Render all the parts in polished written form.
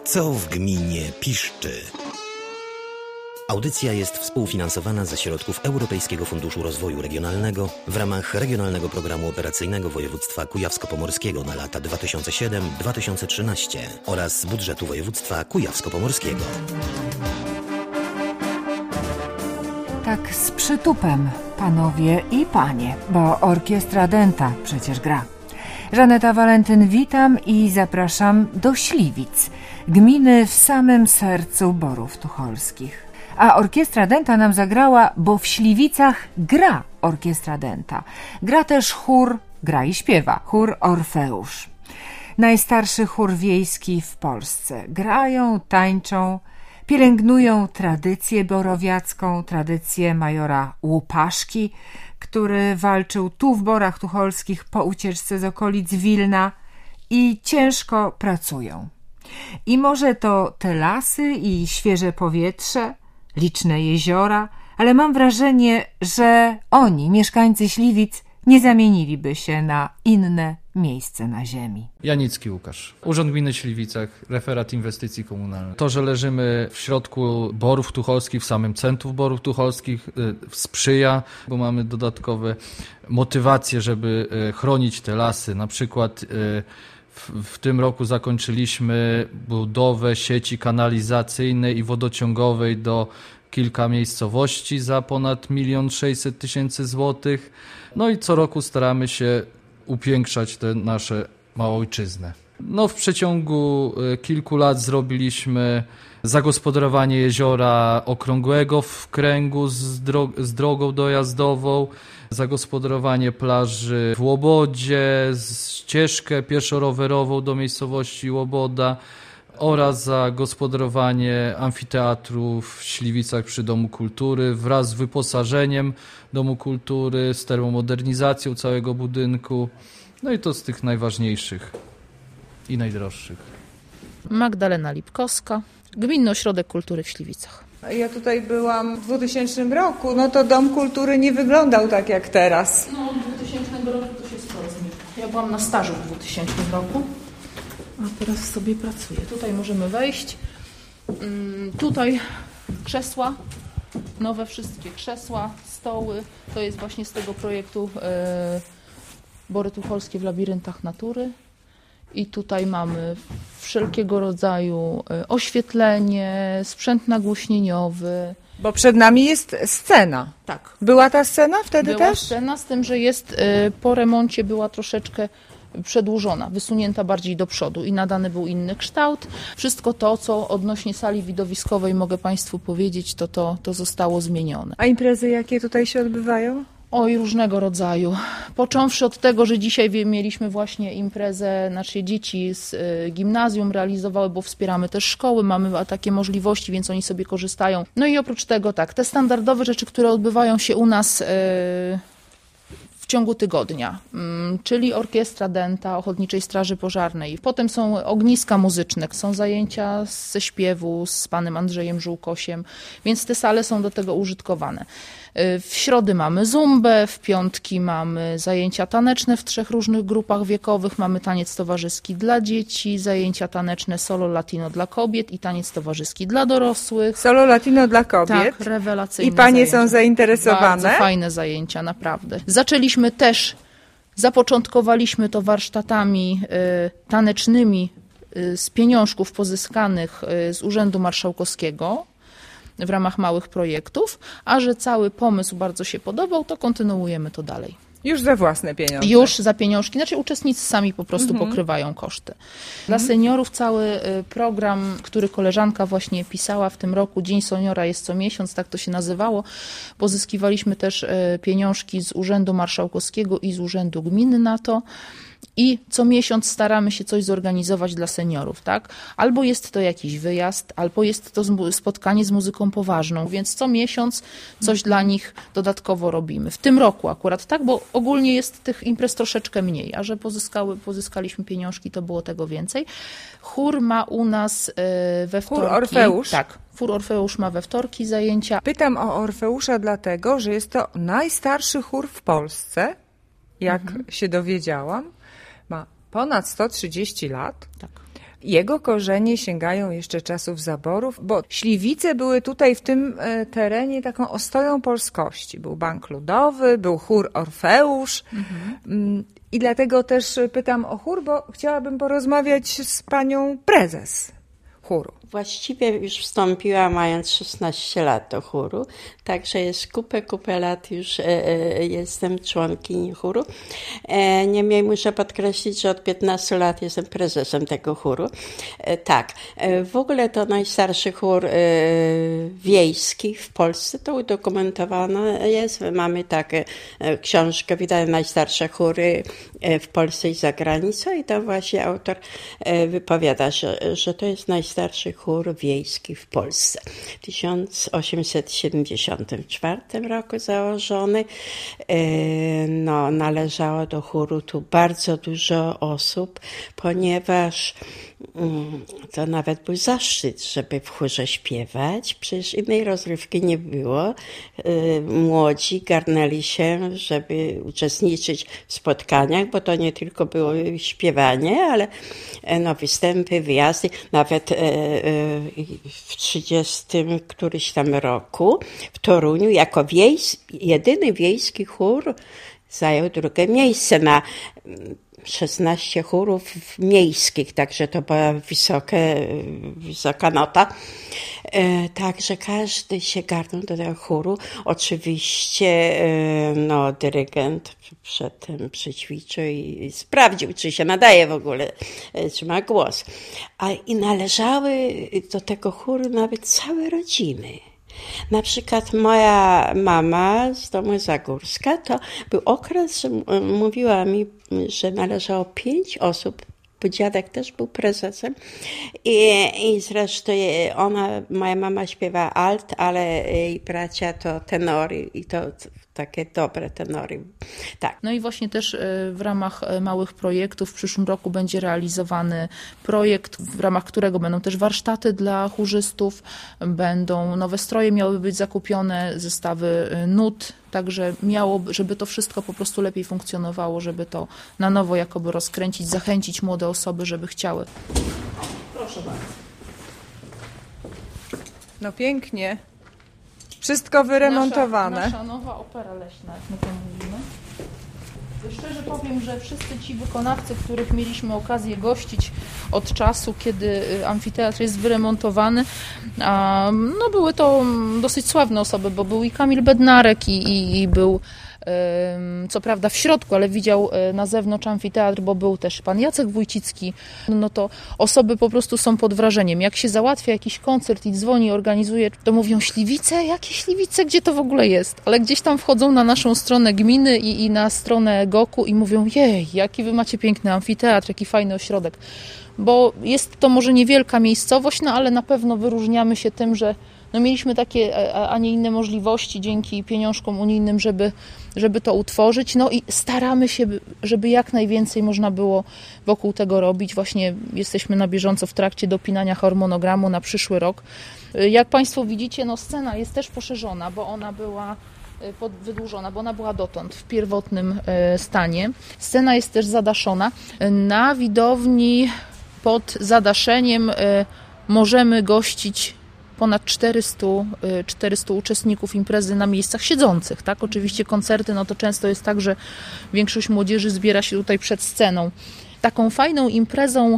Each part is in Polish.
Co w gminie piszczy? Audycja jest współfinansowana ze środków Europejskiego Funduszu Rozwoju Regionalnego w ramach Regionalnego Programu Operacyjnego Województwa Kujawsko-Pomorskiego na lata 2007-2013 oraz z budżetu województwa kujawsko-pomorskiego. Tak z przytupem, panowie i panie, bo orkiestra Denta przecież gra. Żaneta Walentyn, witam i zapraszam do Śliwic, gminy w samym sercu Borów Tucholskich. A orkiestra Denta nam zagrała, bo w Śliwicach gra orkiestra Denta. Gra też chór, gra i śpiewa, chór Orfeusz. Najstarszy chór wiejski w Polsce. Grają, tańczą, pielęgnują tradycję borowiacką, tradycję majora Łupaszki, który walczył tu w Borach Tucholskich po ucieczce z okolic Wilna i ciężko pracują. I może to te lasy i świeże powietrze, liczne jeziora, ale mam wrażenie, że oni, mieszkańcy Śliwic, nie zamieniliby się na inne miejsce na ziemi. Janicki Łukasz, Urząd Gminy Śliwicach, referat inwestycji komunalnych. To, że leżymy w środku Borów Tucholskich, w samym centrum Borów Tucholskich, sprzyja, bo mamy dodatkowe motywacje, żeby chronić te lasy. Na przykład w tym roku zakończyliśmy budowę sieci kanalizacyjnej i wodociągowej do kilka miejscowości za ponad 1 600 000 złotych. No i co roku staramy się upiększać tę nasze małojczyznę. No w przeciągu kilku lat zrobiliśmy zagospodarowanie jeziora okrągłego w kręgu z drogą dojazdową, zagospodarowanie plaży w Łobodzie, ścieżkę pieszo-rowerową do miejscowości Łoboda oraz zagospodarowanie amfiteatru w Śliwicach przy Domu Kultury wraz z wyposażeniem Domu Kultury, z termomodernizacją całego budynku. No i to z tych najważniejszych i najdroższych. Magdalena Lipkowska, Gminny Ośrodek Kultury w Śliwicach. Ja tutaj byłam w 2000 roku, no to Dom Kultury nie wyglądał tak jak teraz. No od 2000 roku to się sporo zmieniło. Ja byłam na stażu w 2000 roku, a teraz sobie pracuję. Tutaj możemy wejść. Tutaj krzesła, nowe wszystkie krzesła, stoły. To jest właśnie z tego projektu Bory Tucholskie w labiryntach natury. I tutaj mamy wszelkiego rodzaju oświetlenie, sprzęt nagłośnieniowy. Bo przed nami jest scena. Tak. Była ta scena wtedy Była też? scena, z tym, że jest po remoncie była troszeczkę przedłużona, wysunięta bardziej do przodu i nadany był inny kształt. Wszystko to, co odnośnie sali widowiskowej mogę Państwu powiedzieć, to zostało zmienione. A imprezy jakie tutaj się odbywają? Oj, różnego rodzaju. Począwszy od tego, że dzisiaj mieliśmy właśnie imprezę, znaczy dzieci z gimnazjum realizowały, bo wspieramy też szkoły, mamy takie możliwości, więc oni sobie korzystają. No i oprócz tego tak, te standardowe rzeczy, które odbywają się u nas w ciągu tygodnia, czyli orkiestra Denta, Ochotniczej Straży Pożarnej. Potem są ogniska muzyczne, są zajęcia ze śpiewu z panem Andrzejem Żółkosiem, więc te sale są do tego użytkowane. W środy mamy zumbę, w piątki mamy zajęcia taneczne w 3 różnych grupach wiekowych, mamy taniec towarzyski dla dzieci, zajęcia taneczne solo latino dla kobiet i taniec towarzyski dla dorosłych. Solo latino dla kobiet? Tak, rewelacyjne I panie zajęcia. są zainteresowane? Bardzo fajne zajęcia, naprawdę. Zapoczątkowaliśmy to warsztatami tanecznymi z pieniążków pozyskanych z Urzędu Marszałkowskiego w ramach małych projektów, a że cały pomysł bardzo się podobał, to kontynuujemy to dalej. Już za własne pieniądze? Już za pieniążki, znaczy uczestnicy sami po prostu pokrywają koszty. Dla seniorów cały program, który koleżanka właśnie pisała w tym roku, Dzień Seniora jest co miesiąc, tak to się nazywało. Pozyskiwaliśmy też pieniążki z Urzędu Marszałkowskiego i z Urzędu Gminy na to. I co miesiąc staramy się coś zorganizować dla seniorów, tak? Albo jest to jakiś wyjazd, albo jest to spotkanie z muzyką poważną, więc co miesiąc coś dla nich dodatkowo robimy. W tym roku akurat, tak? Bo ogólnie jest tych imprez troszeczkę mniej, a że pozyskaliśmy pieniążki, to było tego więcej. Chór ma u nas we wtorki. Chór Orfeusz? Tak. Chór Orfeusz ma we wtorki zajęcia. Pytam o Orfeusza dlatego, że jest to najstarszy chór w Polsce, jak się dowiedziałam. Ma ponad 130 lat. Tak. Jego korzenie sięgają jeszcze czasów zaborów, bo Śliwice były tutaj w tym terenie taką ostoją polskości. Był Bank Ludowy, był chór Orfeusz. I dlatego też pytam o chór, bo chciałabym porozmawiać z panią prezes chóru. Właściwie już wstąpiłam mając 16 lat do chóru, także jest kupę lat już jestem członkinią chóru. Niemniej muszę podkreślić, że od 15 lat jestem prezesem tego chóru. Tak, w ogóle to najstarszy chór wiejski w Polsce, to udokumentowane jest. Mamy taką książkę, widać najstarsze chóry w Polsce i za granicą i tam właśnie autor wypowiada, że to jest najstarszy chór wiejski w Polsce. W 1874 roku założony. Należało do chóru tu bardzo dużo osób, ponieważ to nawet był zaszczyt, żeby w chórze śpiewać. Przecież innej rozrywki nie było. Młodzi garnęli się, żeby uczestniczyć w spotkaniach, bo to nie tylko było śpiewanie, ale występy, wyjazdy. Nawet w 30 któryś tam roku w Toruniu jako jedyny wiejski chór zajął drugie miejsce na 16 chórów miejskich, także to była wysoka nota. Także każdy się garnął do tego chóru. Oczywiście dyrygent przedtem przećwiczył i sprawdził, czy się nadaje w ogóle, czy ma głos. I należały do tego chóru nawet całe rodziny. Na przykład moja mama z domu Zagórska, to był okres, że mówiła mi, że należało 5 osób, bo dziadek też był prezesem i zresztą moja mama śpiewa alt, ale jej bracia to tenory i to takie dobre tenory. Tak. No i właśnie też w ramach małych projektów w przyszłym roku będzie realizowany projekt, w ramach którego będą też warsztaty dla chórzystów, będą nowe stroje miały być zakupione, zestawy nut, także żeby to wszystko po prostu lepiej funkcjonowało, żeby to na nowo jakoby rozkręcić, zachęcić młode osoby, żeby chciały. Proszę bardzo. No pięknie. Wszystko wyremontowane. Nasza nowa opera leśna, jak my to mówimy. Szczerze powiem, że wszyscy ci wykonawcy, których mieliśmy okazję gościć od czasu, kiedy amfiteatr jest wyremontowany, były to dosyć sławne osoby, bo był i Kamil Bednarek i był co prawda w środku, ale widział na zewnątrz amfiteatr, bo był też pan Jacek Wójcicki. No to osoby po prostu są pod wrażeniem. Jak się załatwia jakiś koncert i dzwoni, organizuje, to mówią Śliwice? Jakie Śliwice? Gdzie to w ogóle jest? Ale gdzieś tam wchodzą na naszą stronę gminy i na stronę GOK-u i mówią jej, jaki wy macie piękny amfiteatr, jaki fajny ośrodek. Bo jest to może niewielka miejscowość, ale na pewno wyróżniamy się tym, że mieliśmy takie, a nie inne możliwości dzięki pieniążkom unijnym, żeby to utworzyć. I staramy się, żeby jak najwięcej można było wokół tego robić. Właśnie jesteśmy na bieżąco w trakcie dopinania harmonogramu na przyszły rok. Jak Państwo widzicie, scena jest też poszerzona, bo ona była wydłużona, bo ona była dotąd w pierwotnym stanie. Scena jest też zadaszona. Na widowni pod zadaszeniem możemy gościć ponad 400 uczestników imprezy na miejscach siedzących. Tak? Oczywiście koncerty, to często jest tak, że większość młodzieży zbiera się tutaj przed sceną. Taką fajną imprezą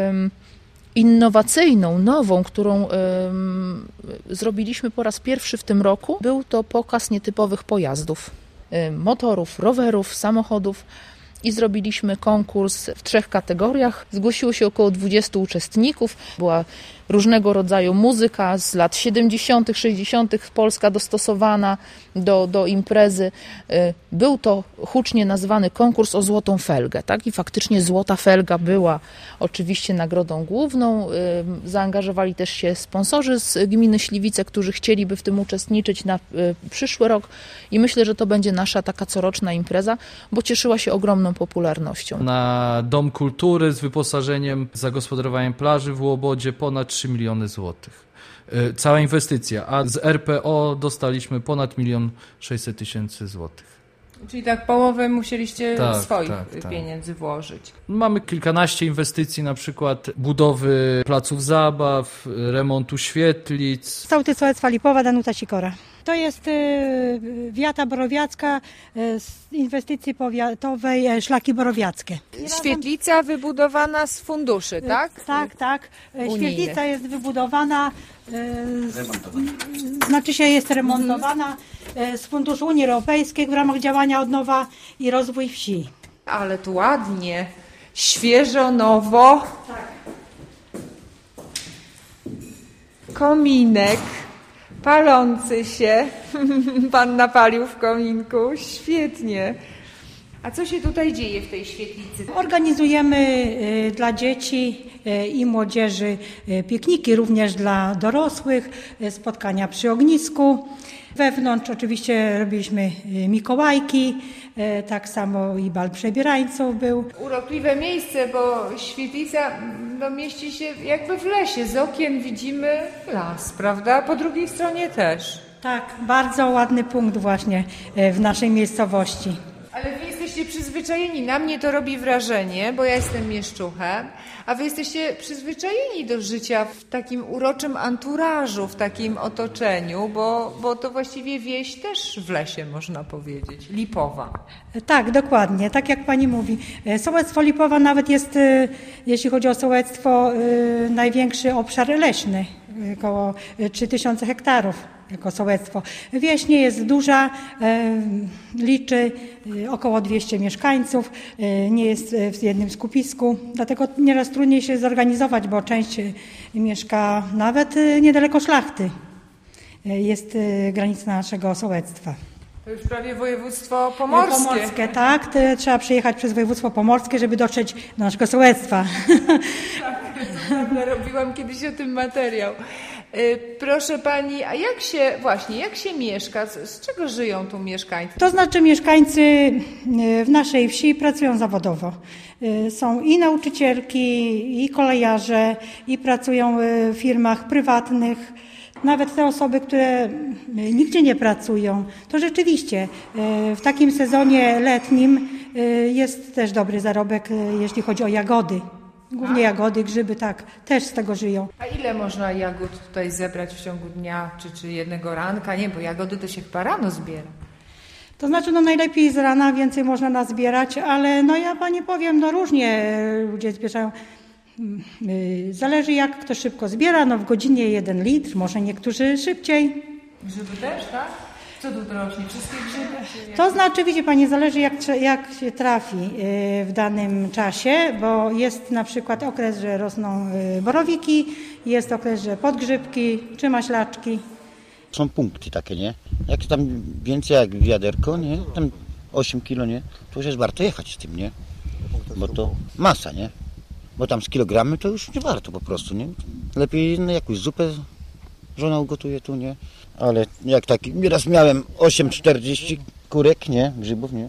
innowacyjną, nową, którą zrobiliśmy po raz pierwszy w tym roku, był to pokaz nietypowych pojazdów, motorów, rowerów, samochodów. I zrobiliśmy konkurs w 3 kategoriach. Zgłosiło się około 20 uczestników. Była różnego rodzaju muzyka z lat 70., 60. Polska dostosowana do imprezy. Był to hucznie nazwany konkurs o złotą felgę. Tak? I faktycznie złota felga była oczywiście nagrodą główną. Zaangażowali też się sponsorzy z gminy Śliwice, którzy chcieliby w tym uczestniczyć na przyszły rok. I myślę, że to będzie nasza taka coroczna impreza, bo cieszyła się ogromną popularnością. Na Dom Kultury z wyposażeniem, zagospodarowaniem plaży w Łobodzie ponad 3 miliony złotych. Cała inwestycja, a z RPO dostaliśmy ponad 1 600 000 złotych. Czyli tak połowę musieliście swoich tak. pieniędzy włożyć. Mamy kilkanaście inwestycji, na przykład budowy placów zabaw, remontu świetlic. Sołtys Sołectwa Lipowa, Danuta Sikora. To jest wiata borowiacka z inwestycji powiatowej Szlaki Borowiackie. Świetlica wybudowana z funduszy, tak? Tak. Unijnych. Świetlica jest wybudowana, jest remontowana z Funduszu Unii Europejskiej w ramach działania Odnowa i Rozwój Wsi. Ale tu ładnie, świeżo, nowo. Tak. Kominek palący się. Pan napalił w kominku. Świetnie. A co się tutaj dzieje w tej świetlicy? Organizujemy dla dzieci i młodzieży pikniki, również dla dorosłych, spotkania przy ognisku. Wewnątrz oczywiście robiliśmy mikołajki, tak samo i bal przebierańców był. Urokliwe miejsce, bo świetlica mieści się jakby w lesie. Z okien widzimy las, prawda? Po drugiej stronie też. Tak, bardzo ładny punkt właśnie w naszej miejscowości. Ale wy jesteście przyzwyczajeni, na mnie to robi wrażenie, bo ja jestem mieszczuchem, a wy jesteście przyzwyczajeni do życia w takim uroczym anturażu, w takim otoczeniu, bo to właściwie wieś też w lesie, można powiedzieć, Lipowa. Tak, dokładnie, tak jak pani mówi. Sołectwo Lipowa nawet jest, jeśli chodzi o sołectwo, największy obszar leśny, około 3000 hektarów. Jako sołectwo. Wieś nie jest duża, liczy około 200 mieszkańców, nie jest w jednym skupisku, dlatego nieraz trudniej się zorganizować, bo część mieszka nawet niedaleko szlachty. Jest granica naszego sołectwa. To już prawie województwo pomorskie. Pomorskie, tak. Trzeba przejechać przez województwo pomorskie, żeby dotrzeć do naszego sołectwa. Tak, robiłam kiedyś o tym materiał. Proszę pani, a jak się mieszka? Z czego żyją tu mieszkańcy? To znaczy mieszkańcy w naszej wsi pracują zawodowo. Są i nauczycielki, i kolejarze, i pracują w firmach prywatnych. Nawet te osoby, które nigdzie nie pracują, to rzeczywiście w takim sezonie letnim jest też dobry zarobek, jeśli chodzi o jagody. Głównie jagody, grzyby, tak, też z tego żyją. A ile można jagód tutaj zebrać w ciągu dnia, czy jednego ranka? Nie, bo jagody to się chyba rano zbiera. To znaczy, najlepiej z rana, więcej można nazbierać, ale ja pani powiem, różnie ludzie zbierają. Zależy jak kto szybko zbiera, w godzinie 1 litr, może niektórzy szybciej. Grzyby też, tak? Co tu rośnie? Wszystkie grzyby? To znaczy, widzi pani, zależy jak się trafi w danym czasie, bo jest na przykład okres, że rosną borowiki, jest okres, że podgrzybki czy maślaczki. Są punkty takie, nie? Jak tam więcej jak wiaderko, nie? Tam 8 kilo, nie? To już jest warto jechać z tym, nie? Bo to masa, nie? Bo tam z kilogramy to już nie warto po prostu, nie? Lepiej jakąś zupę żona ugotuje tu, nie? Ale jak taki, nieraz miałem 8,40 kurek, nie? Grzybów, nie?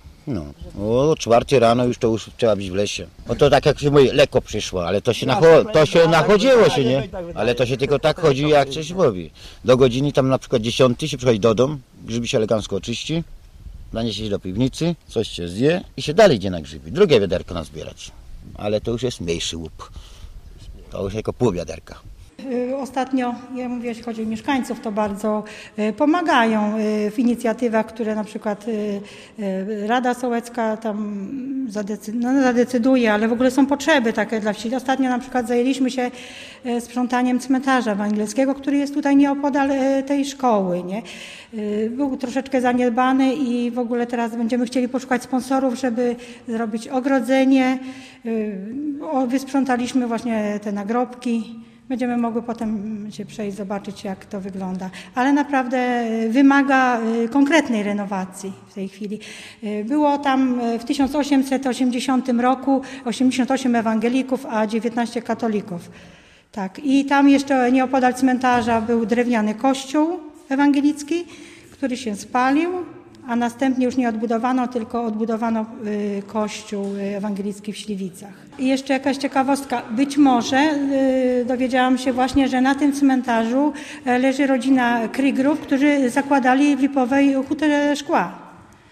O 4 rano już trzeba być w lesie. Bo to tak jak się mówi, lekko przyszło, ale to się nachodziło się, nie? Ale to się tylko tak chodzi, jak coś mówi. Do godziny tam na przykład 10 się przychodzi do domu, grzyby się elegancko oczyści, zaniesie się do piwnicy, coś się zje i się dalej idzie na grzyby. Drugie wiaderko nazbierać. Ale to już jest mniejszy łup. To już jako pół wiaderka. Ostatnio, ja mówię, jeśli chodzi o mieszkańców, to bardzo pomagają w inicjatywach, które na przykład Rada Sołecka tam zadecyduje, ale w ogóle są potrzeby takie dla wsi. Ostatnio na przykład zajęliśmy się sprzątaniem cmentarza ewangelickiego, który jest tutaj nieopodal tej szkoły, nie? Był troszeczkę zaniedbany i w ogóle teraz będziemy chcieli poszukać sponsorów, żeby zrobić ogrodzenie. Wysprzątaliśmy właśnie te nagrobki. Będziemy mogły potem się przejść, zobaczyć jak to wygląda. Ale naprawdę wymaga konkretnej renowacji w tej chwili. Było tam w 1880 roku 88 ewangelików, a 19 katolików. Tak. I tam jeszcze nieopodal cmentarza był drewniany kościół ewangelicki, który się spalił, a następnie już nie odbudowano, tylko odbudowano kościół ewangelicki w Śliwicach. I jeszcze jakaś ciekawostka. Być może dowiedziałam się właśnie, że na tym cmentarzu leży rodzina Krygrów, którzy zakładali w Lipowej hutę szkła.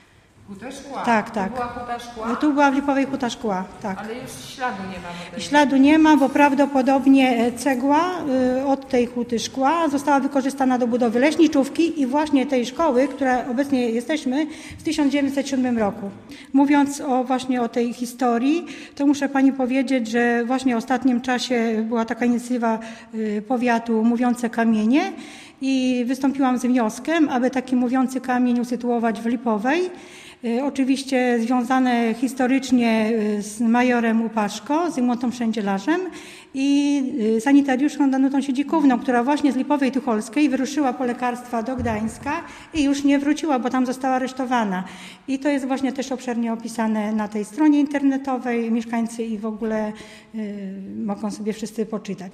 Huta szkła. Tak. To była huta szkła? Tu była w Lipowej huta szkła, tak. Ale już śladu nie ma. Śladu nie ma, bo prawdopodobnie cegła od tej huty szkła została wykorzystana do budowy leśniczówki i właśnie tej szkoły, która obecnie jesteśmy, w 1907 roku. Mówiąc właśnie o tej historii, to muszę pani powiedzieć, że właśnie w ostatnim czasie była taka inicjatywa powiatu Mówiące Kamienie i wystąpiłam z wnioskiem, aby taki mówiący kamień usytuować w Lipowej. Oczywiście związane historycznie z majorem Łupaszko, Zygmuntem Szędzielarzem i sanitariuszką Danutą Siedzikówną, która właśnie z Lipowej Tucholskiej wyruszyła po lekarstwa do Gdańska i już nie wróciła, bo tam została aresztowana. I to jest właśnie też obszernie opisane na tej stronie internetowej. Mieszkańcy i w ogóle mogą sobie wszyscy poczytać.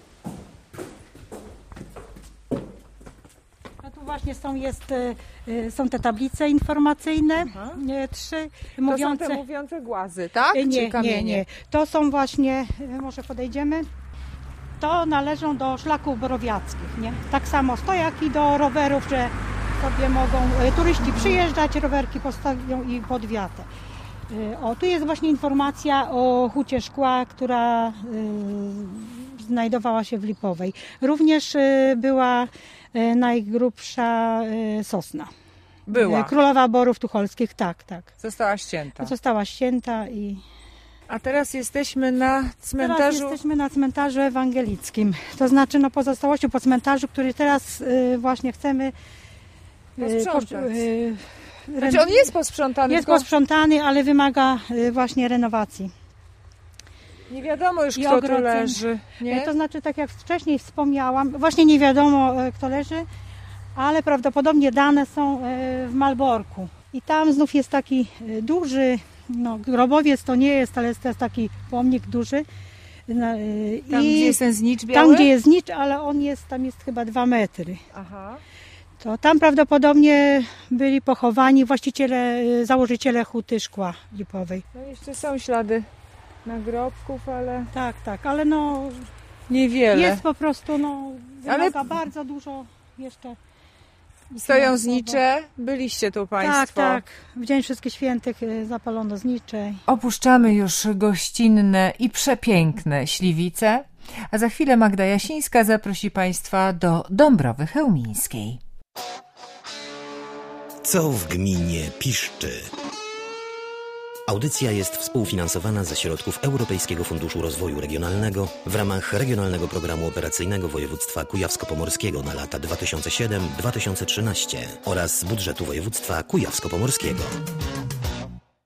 Właśnie są te tablice informacyjne, 3 mówiące. To są te mówiące głazy, tak? Nie. To są właśnie, może podejdziemy, to należą do szlaków borowiackich, nie? Tak samo stojaki do rowerów, że sobie mogą turyści przyjeżdżać, rowerki postawią i pod wiatę. Tu jest właśnie informacja o hucie szkła, która znajdowała się w Lipowej. Również była najgrubsza sosna. Była. Królowa Borów Tucholskich, tak. Została ścięta. Została ścięta i... A teraz jesteśmy na cmentarzu... Teraz jesteśmy na cmentarzu ewangelickim. To znaczy pozostałością po cmentarzu, który teraz właśnie chcemy... Znaczy on jest posprzątany. Jest posprzątany, ale wymaga właśnie renowacji. Nie wiadomo już, kto tu leży. Nie? To znaczy, tak jak wcześniej wspomniałam, właśnie nie wiadomo, kto leży, ale prawdopodobnie dane są w Malborku. I tam znów jest taki duży, grobowiec to nie jest, ale jest taki pomnik duży. Tam, gdzie jest ten znicz biały? Tam, gdzie jest znicz, ale tam jest chyba 2 metry. Aha. To tam prawdopodobnie byli pochowani założyciele huty szkła Lipowej. No jeszcze są ślady nagrobków, ale... Tak, ale niewiele. Jest po prostu, wymaga bardzo dużo jeszcze. Stoją znicze, byliście tu państwo. Tak. W Dzień Wszystkich Świętych zapalono znicze. Opuszczamy już gościnne i przepiękne Śliwice, a za chwilę Magda Jasińska zaprosi państwa do Dąbrowy Chełmińskiej. Co w gminie piszczy? Audycja jest współfinansowana ze środków Europejskiego Funduszu Rozwoju Regionalnego w ramach Regionalnego Programu Operacyjnego Województwa Kujawsko-Pomorskiego na lata 2007-2013 oraz budżetu województwa kujawsko-pomorskiego.